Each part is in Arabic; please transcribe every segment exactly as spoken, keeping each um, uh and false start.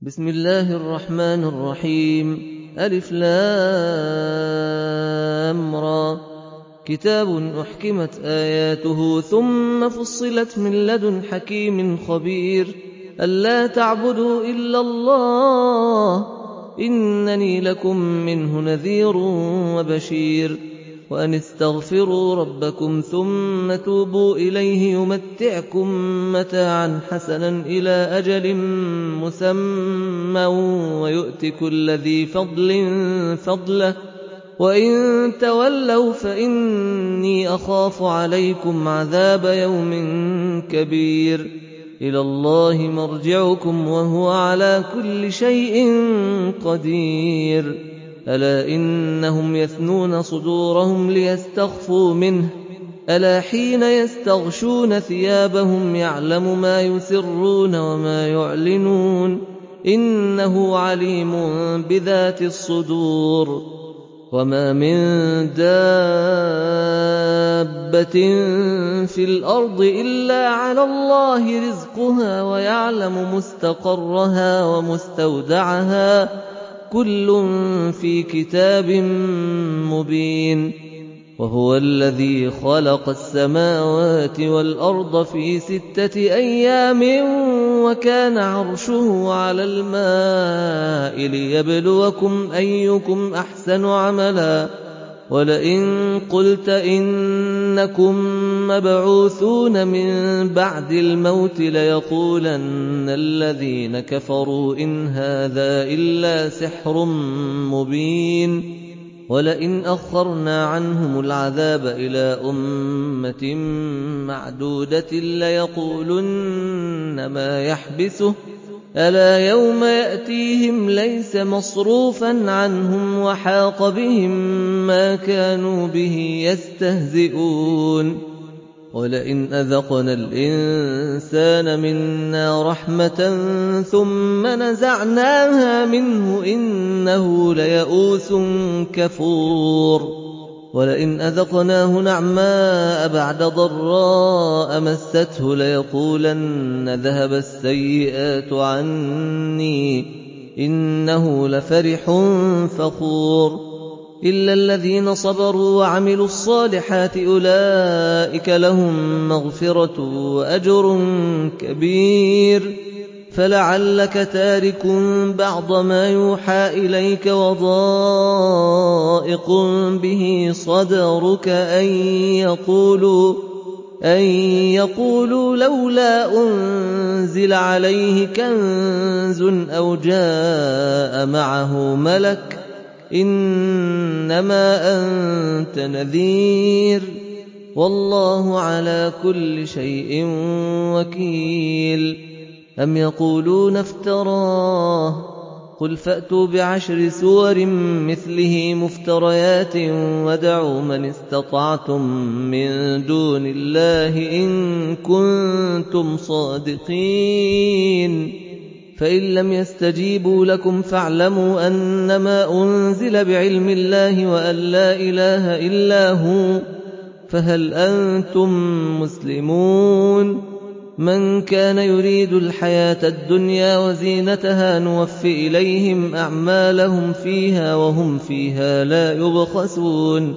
بسم الله الرحمن الرحيم. ألف لام را. كتاب أحكمت آياته ثم فصلت من لدن حكيم خبير ألا تعبدوا إلا الله إنني لكم منه نذير وبشير وأن استغفروا ربكم ثم توبوا إليه يمتعكم متاعا حسنا إلى أجل مسمى ويؤت كل ذي فضل فضله وإن تولوا فإني أخاف عليكم عذاب يوم كبير إلى الله مرجعكم وهو على كل شيء قدير ألا إنهم يثنون صدورهم ليستخفوا منه ألا حين يستغشون ثيابهم يعلم ما يسرون وما يعلنون إنه عليم بذات الصدور وما من دابة في الأرض إلا على الله رزقها ويعلم مستقرها ومستودعها كل في كتاب مبين وهو الذي خلق السماوات والأرض في ستة أيام وكان عرشه على الماء ليبلوكم أيكم أحسن عملا ولئن قلت إنكم مبعوثون من بعد الموت ليقولن الذين كفروا إن هذا إلا سحر مبين ولئن أخرنا عنهم العذاب إلى أمة معدودة ليقولن ما يحبسه ألا يوم يأتيهم ليس مصروفا عنهم وحاق بهم ما كانوا به يستهزئون ولئن أذقنا الإنسان منا رحمة ثم نزعناها منه إنه ليئوس كفور ولئن أذقناه نعماء بعد ضراء مسته ليقولن ذهب السيئات عني إنه لفرح فخور إلا الذين صبروا وعملوا الصالحات أولئك لهم مغفرة وأجر كبير فلعلك تارك بعض ما يوحى إليك وضائق به صدرك أن يقولوا أن يقولوا لولا أنزل عليه كنز أو جاء معه ملك إنما أنت نذير والله على كل شيء وكيل أم يقولون افتراه قل فأتوا بعشر سور مثله مفتريات ودعوا من استطعتم من دون الله إن كنتم صادقين فإن لم يستجيبوا لكم فاعلموا أنما أنزل بعلم الله وأن لا إله إلا هو فهل أنتم مسلمون من كان يريد الحياة الدنيا وزينتها نوف إليهم أعمالهم فيها وهم فيها لا يبخسون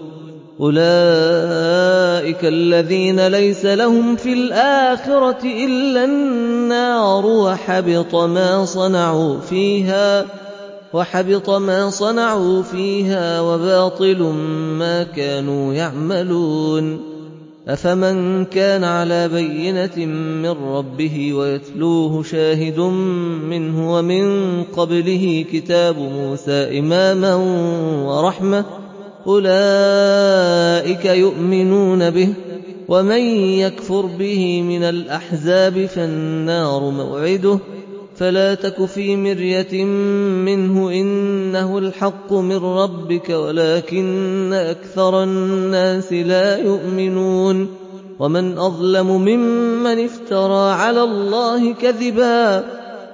أولئك الذين ليس لهم في الآخرة إلا النار وحبط ما صنعوا فيها وحبط ما صنعوا فيها وباطل ما كانوا يعملون أفمن كان على بينة من ربه ويتلوه شاهد منه ومن قبله كتاب موسى إماما ورحمة أولئك يؤمنون به ومن يكفر به من الأحزاب فالنار موعده فلا تك في مرية منه إنه الحق من ربك ولكن أكثر الناس لا يؤمنون ومن أظلم ممن افترى على الله كذبا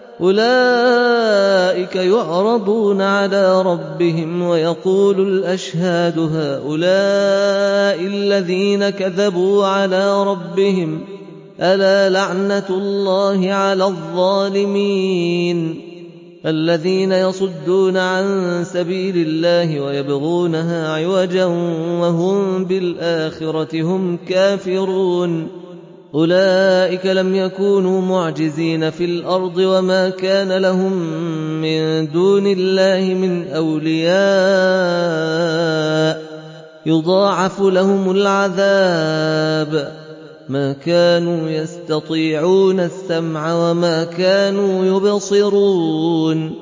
أولئك يعرضون على ربهم ويقول الأشهاد هؤلاء الذين كذبوا على ربهم ألا لعنة الله على الظالمين الذين يصدون عن سبيل الله ويبغونها عوجا وهم بالآخرة هم كافرون أولئك لم يكونوا معجزين في الأرض وما كان لهم من دون الله من أولياء يضاعف لهم العذاب ما كانوا يستطيعون السمع وما كانوا يبصرون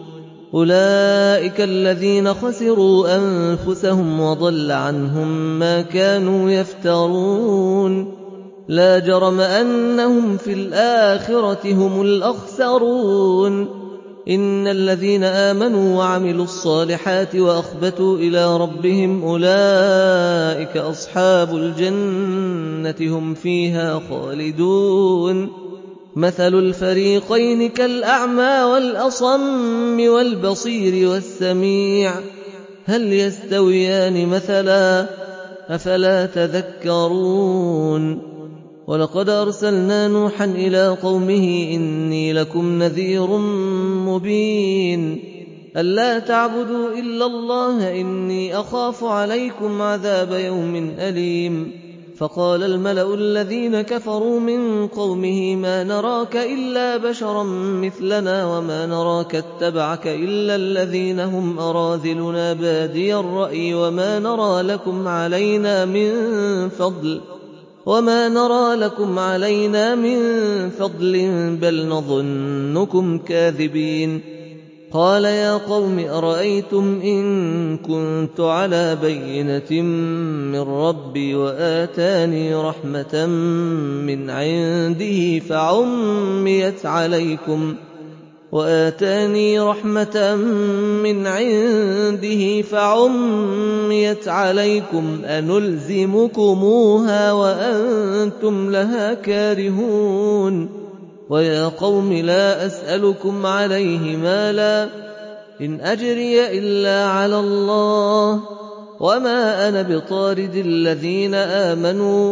أولئك الذين خسروا أنفسهم وضل عنهم ما كانوا يفترون لا جرم أنهم في الآخرة هم الأخسرون إن الذين آمنوا وعملوا الصالحات وأخبتوا إلى ربهم أولئك أصحاب الجنة هم فيها خالدون مثل الفريقين كالأعمى والأصم والبصير والسميع هل يستويان مثلا أفلا تذكرون ولقد أرسلنا نوحا إلى قومه إني لكم نذير مبين ألا تعبدوا إلا الله إني أخاف عليكم عذاب يوم أليم فقال الملأ الذين كفروا من قومه ما نراك إلا بشرا مثلنا وما نراك اتبعك إلا الذين هم أراذلنا بادي الرأي وما نرى لكم علينا من فضل وما نرى لكم علينا من فضل بل نظنكم كاذبين قال يا قوم أرأيتم إن كنت على بينة من ربي وآتاني رحمة من عنده فعميت عليكم وآتاني رحمة من عنده فعميت عليكم أنلزمكموها وأنتم لها كارهون ويا قوم لا أسألكم عليه مالا إن أجري إلا على الله وما أنا بطارد الذين آمنوا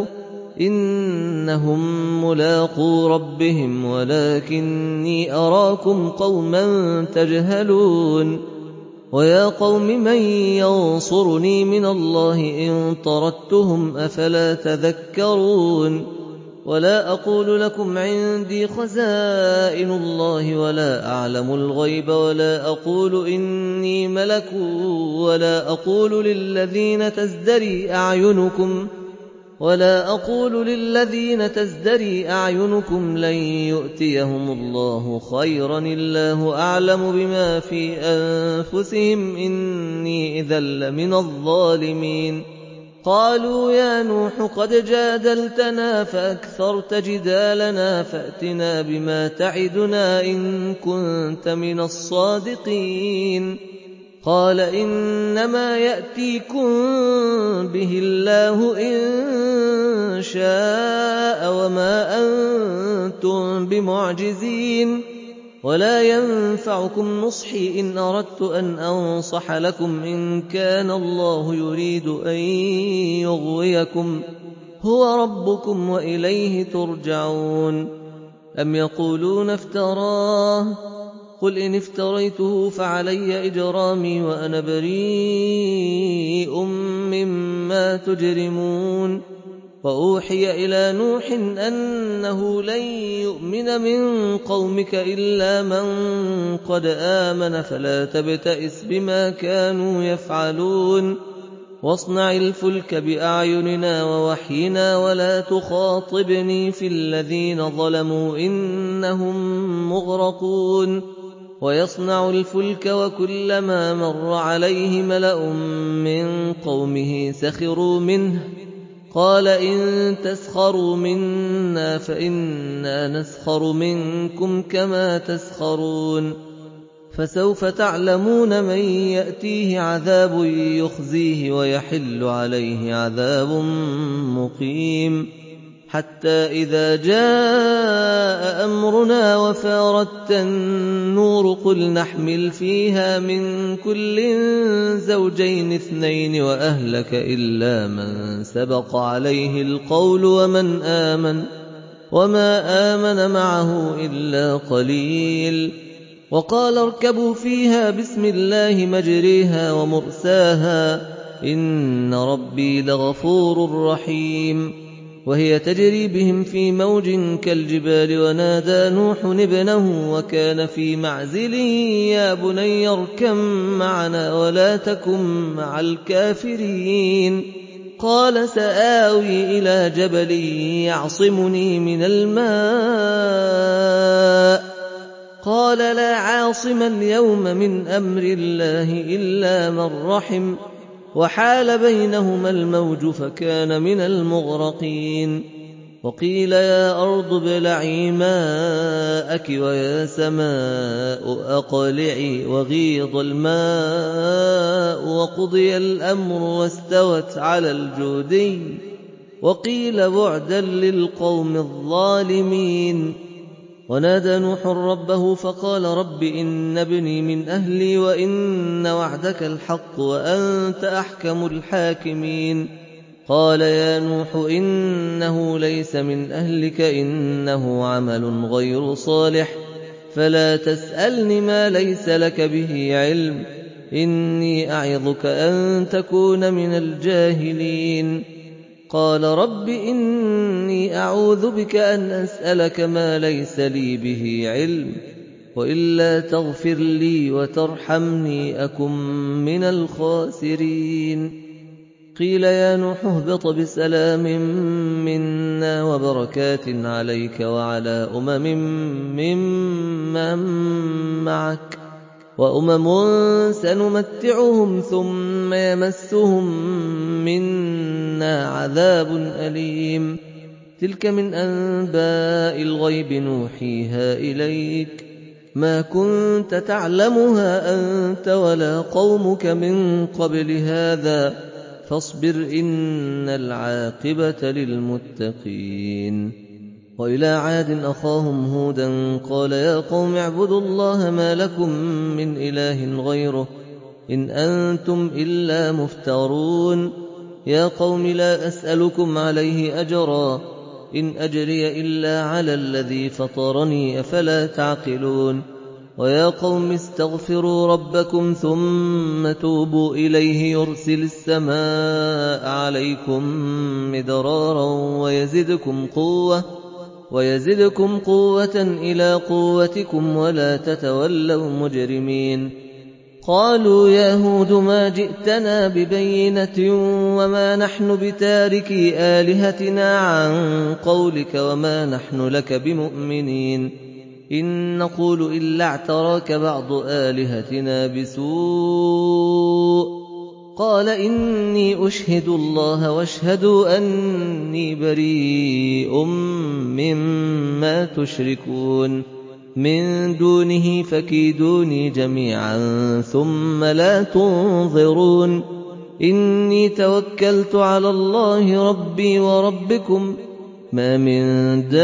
إنهم ملاقو ربهم ولكني أراكم قوما تجهلون ويا قوم من ينصرني من الله إن طردتهم أفلا تذكرون ولا أقول لكم عندي خزائن الله ولا أعلم الغيب ولا أقول إني ملك ولا أقول للذين تزدري أعينكم ولا أقول للذين تزدري أعينكم لن يؤتيهم الله خيرا الله أعلم بما في أنفسهم إني إذا لمن الظالمين قالوا يا نوح قد جادلتنا فأكثرت جدالنا فأتنا بما تعدنا إن كنت من الصادقين قال إنما يأتيكم به الله إن شاء وما أنتم بمعجزين ولا ينفعكم نصحي إن أردت أن أنصح لكم إن كان الله يريد أن يغويكم هو ربكم وإليه ترجعون أم يقولون افتراه قل إن افتريته فعلي إجرامي وأنا بريء مما تجرمون وأوحي إلى نوح أنه لن يؤمن من قومك إلا من قد آمن فلا تبتئس بما كانوا يفعلون واصنع الفلك بأعيننا ووحينا ولا تخاطبني في الذين ظلموا إنهم مغرقون ويصنع الفلك وكلما مر عليه ملأ من قومه سخروا منه قال إن تسخروا منا فإنا نسخر منكم كما تسخرون فسوف تعلمون من يأتيه عذاب يخزيه ويحل عليه عذاب مقيم حتى إذا جاء أمرنا وفارت النور قل نحمل فيها من كل زوجين اثنين وأهلك إلا من سبق عليه القول ومن آمن وما آمن معه إلا قليل وقال اركبوا فيها بسم الله مجريها ومرساها إن ربي لغفور رحيم وهي تجري بهم في موج كالجبال ونادى نوح ابنه وكان في معزل يا بني اركب معنا ولا تكن مع الكافرين قال سآوي إلى جبل يعصمني من الماء قال لا عاصم اليوم من أمر الله إلا من رحم وحال بينهما الموج فكان من المغرقين وقيل يا أرض ابلعي ماءك ويا سماء أقلعي وغيض الماء وقضي الأمر واستوت على الجودي وقيل بعدا للقوم الظالمين ونادى نوح ربه فقال رب إن ابني من أهلي وإن وعدك الحق وأنت أحكم الحاكمين قال يا نوح إنه ليس من أهلك إنه عمل غير صالح فلا تسألني ما ليس لك به علم إني أعظك أن تكون من الجاهلين قال رب إني أعوذ بك أن أسألك ما ليس لي به علم وإلا تغفر لي وترحمني أكن من الخاسرين قيل يا نوح اهبط بسلام منا وبركات عليك وعلى أمم ممن معك وأمم سنمتعهم ثم يمسهم منا عذاب أليم تلك من أنباء الغيب نوحيها إليك ما كنت تعلمها أنت ولا قومك من قبل هذا فاصبر إن العاقبة للمتقين وإلى عاد أخاهم هودا قال يا قوم اعبدوا الله ما لكم من إله غيره إن أنتم إلا مفترون يا قوم لا أسألكم عليه أجرا إن أجري إلا على الذي فطرني أفلا تعقلون ويا قوم استغفروا ربكم ثم توبوا إليه يرسل السماء عليكم مدرارا ويزدكم قوة ويزدكم قوة إلى قوتكم ولا تتولوا مجرمين قالوا يا هود ما جئتنا ببينة وما نحن بتاركي آلهتنا عن قولك وما نحن لك بمؤمنين إن نقول إلا اعتراك بعض آلهتنا بسوء قال إني أشهد الله واشهدوا أني بريء مما تشركون من دونه فكيدوني جميعا ثم لا تنظرون إني توكلت على الله ربي وربكم ما من دابة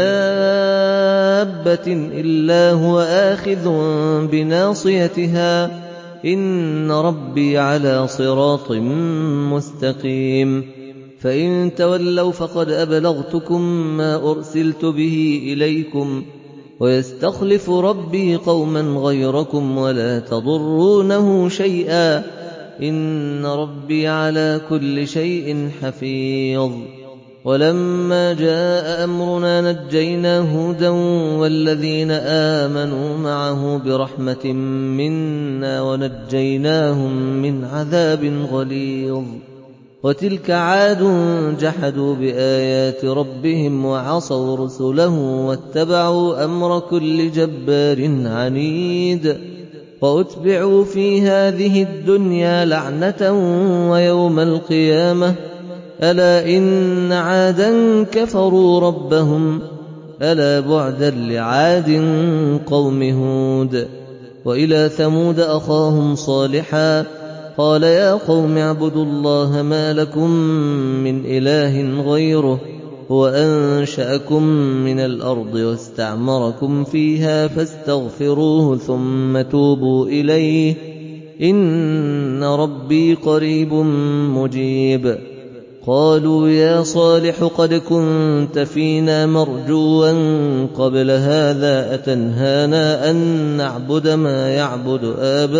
إلا هو آخذ بناصيتها إن ربي على صراط مستقيم فإن تولوا فقد أبلغتكم ما أرسلت به إليكم ويستخلف ربي قوما غيركم ولا تضرونه شيئا إن ربي على كل شيء حفيظ ولما جاء أمرنا نجينا هودا والذين آمنوا معه برحمة منا ونجيناهم من عذاب غليظ وتلك عاد جحدوا بآيات ربهم وعصوا رسله واتبعوا أمر كل جبار عنيد وأتبعوا في هذه الدنيا لعنة ويوم القيامة ألا إن عادا كفروا ربهم ألا بعدا لعاد قوم هود وإلى ثمود أخاهم صالحا قال يا قوم اعبدوا الله ما لكم من إله غيره هو أنشأكم من الأرض واستعمركم فيها فاستغفروه ثم توبوا إليه إن ربي قريب مجيب قالوا يا صالح قد كنت فينا مرجوا قبل هذا أتنهانا أن نعبد ما يعبد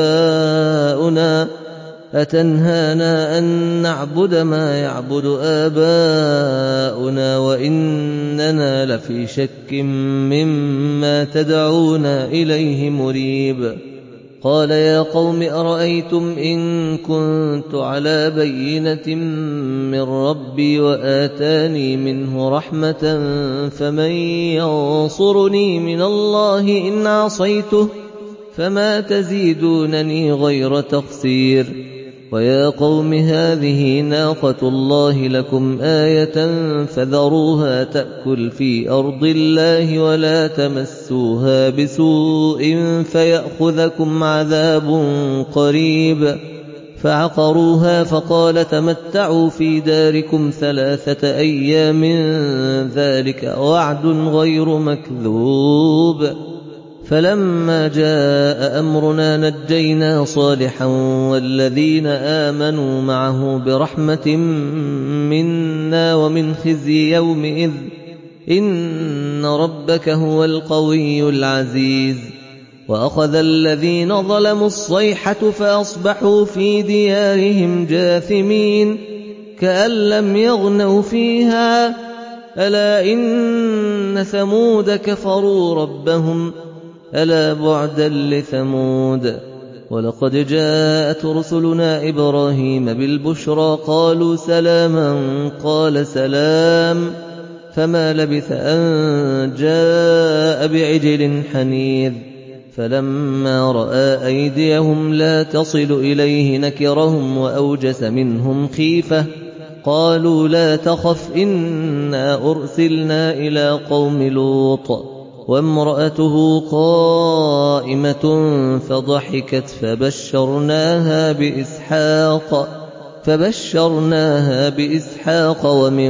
آباؤنا أتنهانا أن نعبد ما يعبد آباؤنا وإننا لفي شك مما تدعونا إليه مريب. قال يا قوم أرأيتم إن كنت على بينة من ربي وآتاني منه رحمة فمن ينصرني من الله إن عصيته فما تزيدونني غير تخسير. ويا قوم هذه ناقة الله لكم آية فذروها تأكل في أرض الله ولا تمسوها بسوء فيأخذكم عذاب قريب. فعقروها فقال تمتعوا في داركم ثلاثة أيام ذلك وعد غير مكذوب. فلما جاء أمرنا نجينا صالحا والذين آمنوا معه برحمة منا ومن خزي يومئذ إن ربك هو القوي العزيز. وأخذ الذين ظلموا الصيحة فأصبحوا في ديارهم جاثمين كأن لم يغنوا فيها ألا إن ثمود كفروا ربهم ألا بعدا لثمود. ولقد جاءت رسلنا إبراهيم بالبشرى قالوا سلاما قال سلام فما لبث أن جاء بعجل حنيذ. فلما رأى أيديهم لا تصل إليه نكرهم وأوجس منهم خيفة قالوا لا تخف إنا أرسلنا إلى قوم لوط وامرأته قائمة فضحكت فبشرناها بإسحاق فبشرناها بإسحاق ومن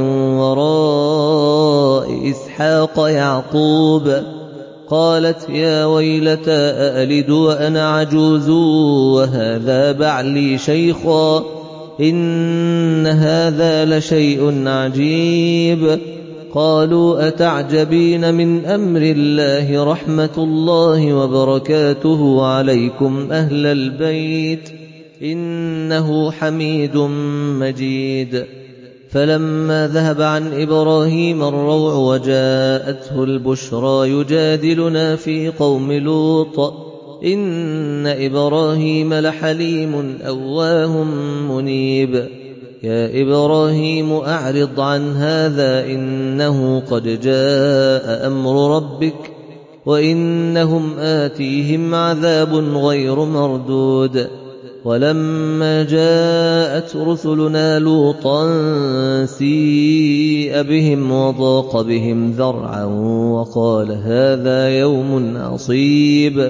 وراء إسحاق يعقوب. قالت يا ويلتى أألد وأنا عجوز وهذا بعلي شيخا إن هذا لشيء عجيب. قالوا أتعجبين من أمر الله رحمة الله وبركاته عليكم أهل البيت إنه حميد مجيد. فلما ذهب عن إبراهيم الروع وجاءته البشرى يجادلنا في قوم لوط إن إبراهيم لحليم أواه منيب. يا إبراهيم أعرض عن هذا إنه قد جاء أمر ربك وإنهم آتيهم عذاب غير مردود. ولما جاءت رسلنا لوطا سيء بهم وضاق بهم ذرعا وقال هذا يوم عصيب.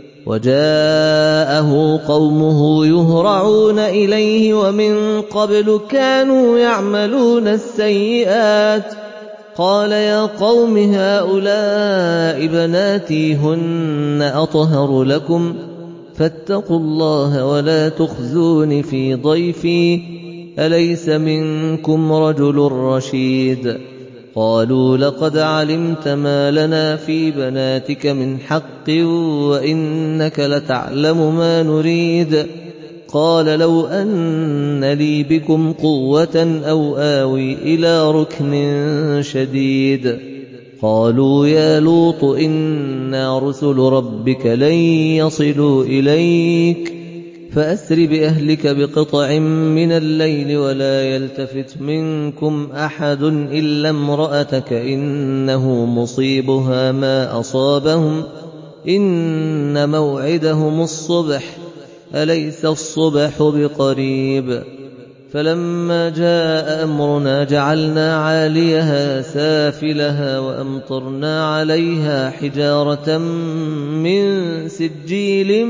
وجاءه قومه يهرعون إليه ومن قبل كانوا يعملون السيئات قال يا قوم هؤلاء بناتي هن أطهر لكم فاتقوا الله ولا تخزون في ضيفي أليس منكم رجل رشيد. قالوا لقد علمت ما لنا في بناتك من حق وإنك لتعلم ما نريد. قال لو أن لي بكم قوة أو آوي إلى ركن شديد. قالوا يا لوط إنا رسل ربك لن يصلوا إليك فأسر بأهلك بقطع من الليل ولا يلتفت منكم أحد إلا امرأتك إنه مصيبها ما أصابهم إن موعدهم الصبح أليس الصبح بقريب. فلما جاء أمرنا جعلنا عاليها سافلها وأمطرنا عليها حجارة من سجيل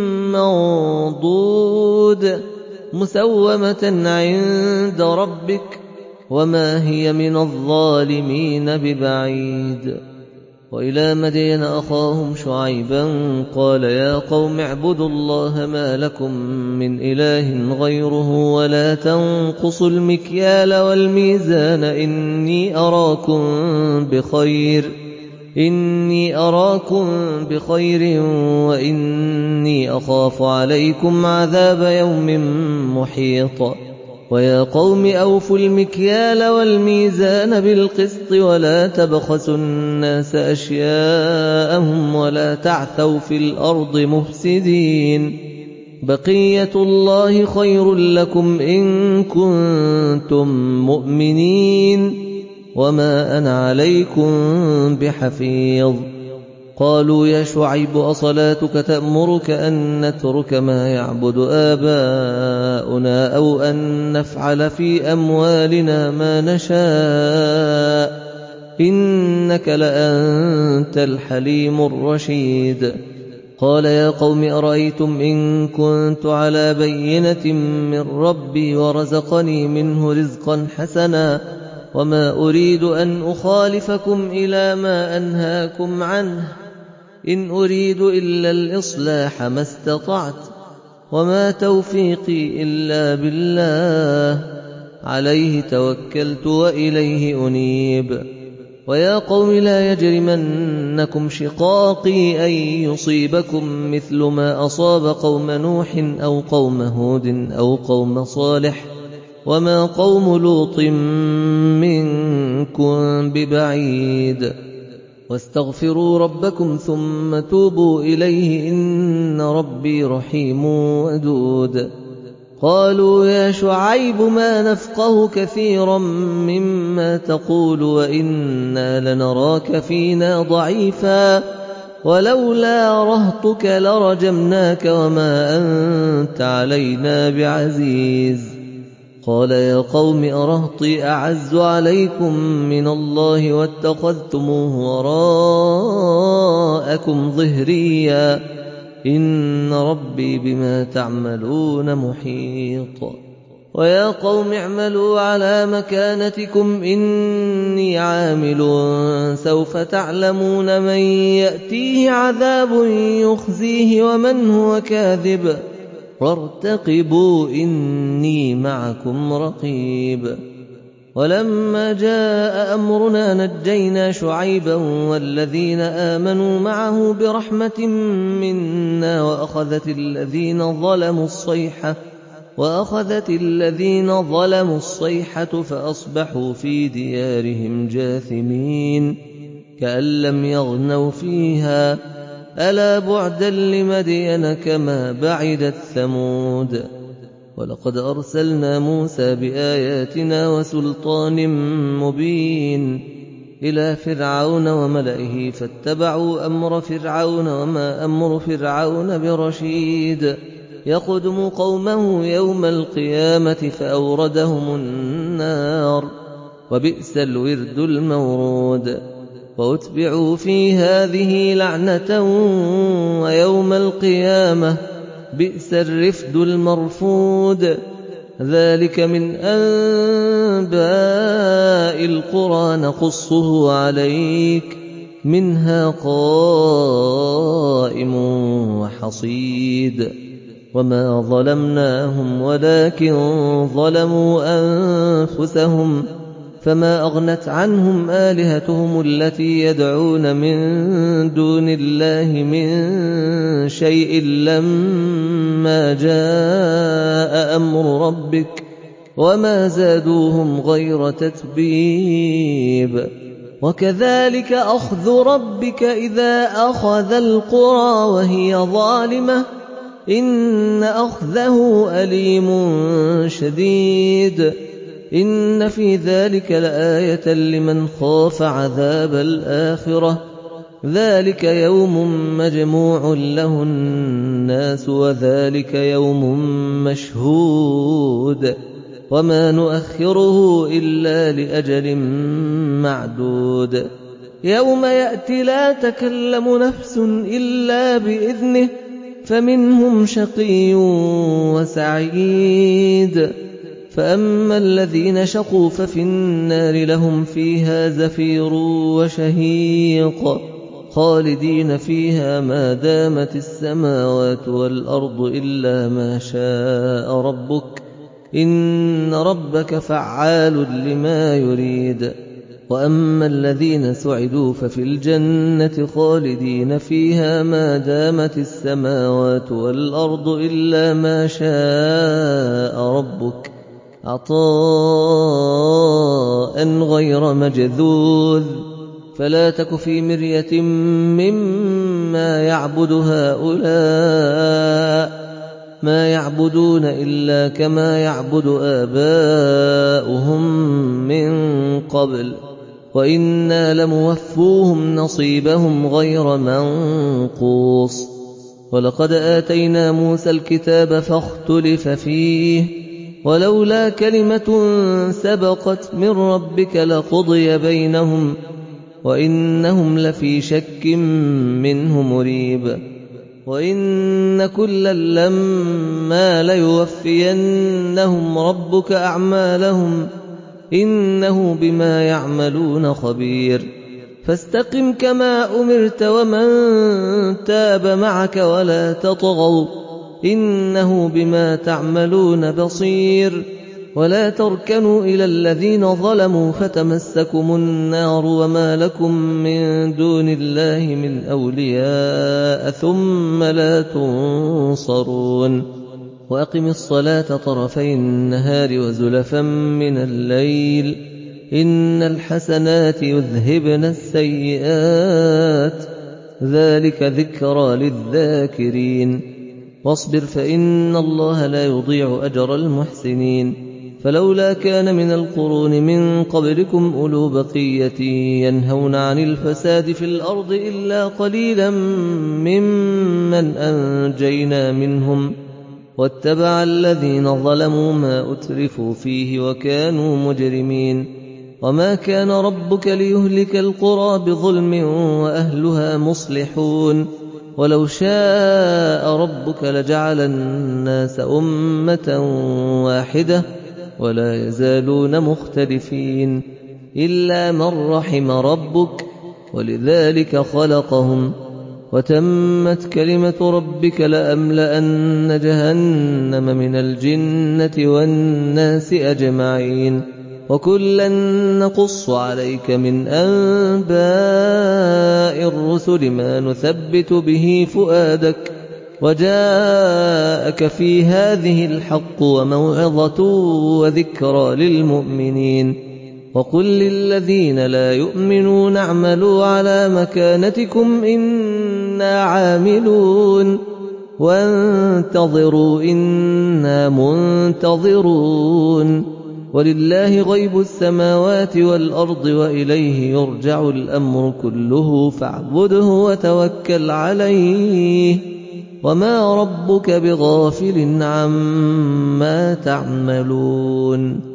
منضود مسومة عند ربك وما هي من الظالمين ببعيد. وإلى مدين أخاهم شعيبا قال يا قوم اعبدوا الله ما لكم من إله غيره ولا تنقصوا المكيال والميزان إني أراكم بخير إني أراكم بخير وإني أخاف عليكم عذاب يوم محيط ويا قوم أوفوا المكيال والميزان بالقسط ولا تبخسوا الناس أشياءهم ولا تعثوا في الأرض مفسدين بقية الله خير لكم إن كنتم مؤمنين وما أنا عليكم بحفيظ قالوا يا شعيب أصلاتك تأمرك أن نترك ما يعبد آباؤنا أو أن نفعل في أموالنا ما نشاء إنك لأنت الحليم الرشيد قال يا قوم أرأيتم إن كنت على بينة من ربي ورزقني منه رزقا حسنا وما أريد أن أخالفكم إلى ما أنهاكم عنه إن أريد إلا الإصلاح ما استطعت وما توفيقي إلا بالله عليه توكلت وإليه أنيب ويا قوم لا يجرمنكم شقاقي أن يصيبكم مثل ما أصاب قوم نوح أو قوم هود أو قوم صالح وما قوم لوط منكم ببعيد واستغفروا ربكم ثم توبوا إليه إن ربي رحيم ودود قالوا يا شعيب ما نفقه كثيرا مما تقول وإنا لنراك فينا ضعيفا ولولا رهطك لرجمناك وما أنت علينا بعزيز قال يا قوم أرهطي أعز عليكم من الله واتخذتموه وراءكم ظهريا إن ربي بما تعملون محيط ويا قوم اعملوا على مكانتكم إني عامل سوف تعلمون من يأتيه عذاب يخزيه ومن هو كاذب وارتقبوا إني معكم رقيب ولما جاء أمرنا نجينا شعيبا والذين آمنوا معه برحمة منا وأخذت الذين ظلموا الصيحة وأخذت الذين ظلموا الصيحة فأصبحوا في ديارهم جاثمين كأن لم يغنوا فيها ألا بعدا لمدين كما بعدت ثمود ولقد أرسلنا موسى بآياتنا وسلطان مبين إلى فرعون وملئه فاتبعوا أمر فرعون وما أمر فرعون برشيد يقدم قومه يوم القيامة فأوردهم النار وبئس الورد المورود وأتبعوا في هذه لعنة ويوم القيامة بئس الرفد المرفود ذلك من أنباء القرى نقصه عليك منها قائم وحصيد وما ظلمناهم ولكن ظلموا أنفسهم فما أغنت عنهم آلهتهم التي يدعون من دون الله من شيء لما جاء أمر ربك وما زادوهم غير تتبيب وكذلك أخذ ربك إذا أخذ القرى وهي ظالمة إن أخذه أليم شديد إن في ذلك لآية لمن خاف عذاب الآخرة ذلك يوم مجموع له الناس وذلك يوم مشهود وما نؤخره إلا لأجل معدود يوم يأتي لا تكلم نفس إلا بإذنه فمنهم شقي وسعيد فأما الذين شقوا ففي النار لهم فيها زفير وشهيق خالدين فيها ما دامت السماوات والأرض إلا ما شاء ربك إن ربك فعال لما يريد. وأما الذين سعدوا ففي الجنة خالدين فيها ما دامت السماوات والأرض إلا ما شاء ربك عطاء غير مجذوذ. فلا تك في مرية مما يعبد هؤلاء ما يعبدون إلا كما يعبد آباؤهم من قبل وإنا لموفوهم نصيبهم غير منقوص. ولقد آتينا موسى الكتاب فاختلف فيه ولولا كلمة سبقت من ربك لقضي بينهم وإنهم لفي شك منه مريب. وإن كلا لما ليوفينهم ربك أعمالهم إنه بما يعملون خبير. فاستقم كما أمرت ومن تاب معك ولا تطغوا إنه بما تعملون بصير. ولا تركنوا إلى الذين ظلموا فتمسكم النار وما لكم من دون الله من أولياء ثم لا تنصرون. وأقم الصلاة طرفي النهار وزلفا من الليل إن الحسنات يذهبن السيئات ذلك ذكرى للذاكرين. واصبر فإن الله لا يضيع أجر المحسنين. فلولا كان من القرون من قبلكم أولو بقية ينهون عن الفساد في الأرض إلا قليلا ممن أنجينا منهم واتبع الذين ظلموا ما أترفوا فيه وكانوا مجرمين. وما كان ربك ليهلك القرى بظلم وأهلها مصلحون. ولو شاء ربك لجعل الناس أمة واحدة ولا يزالون مختلفين إلا من رحم ربك ولذلك خلقهم. وتمت كلمة ربك لأملأن جهنم من الجنة والناس أجمعين. وكلا نقص عليك من أنباء الرسل ما نثبت به فؤادك وجاءك في هذه الحق وموعظة وذكرى للمؤمنين. وقل للذين لا يؤمنون اعملوا على مكانتكم إنا عاملون وانتظروا إنا منتظرون. ولله غيب السماوات والأرض وإليه يرجع الأمر كله فاعبده وتوكل عليه وما ربك بغافل عما تعملون.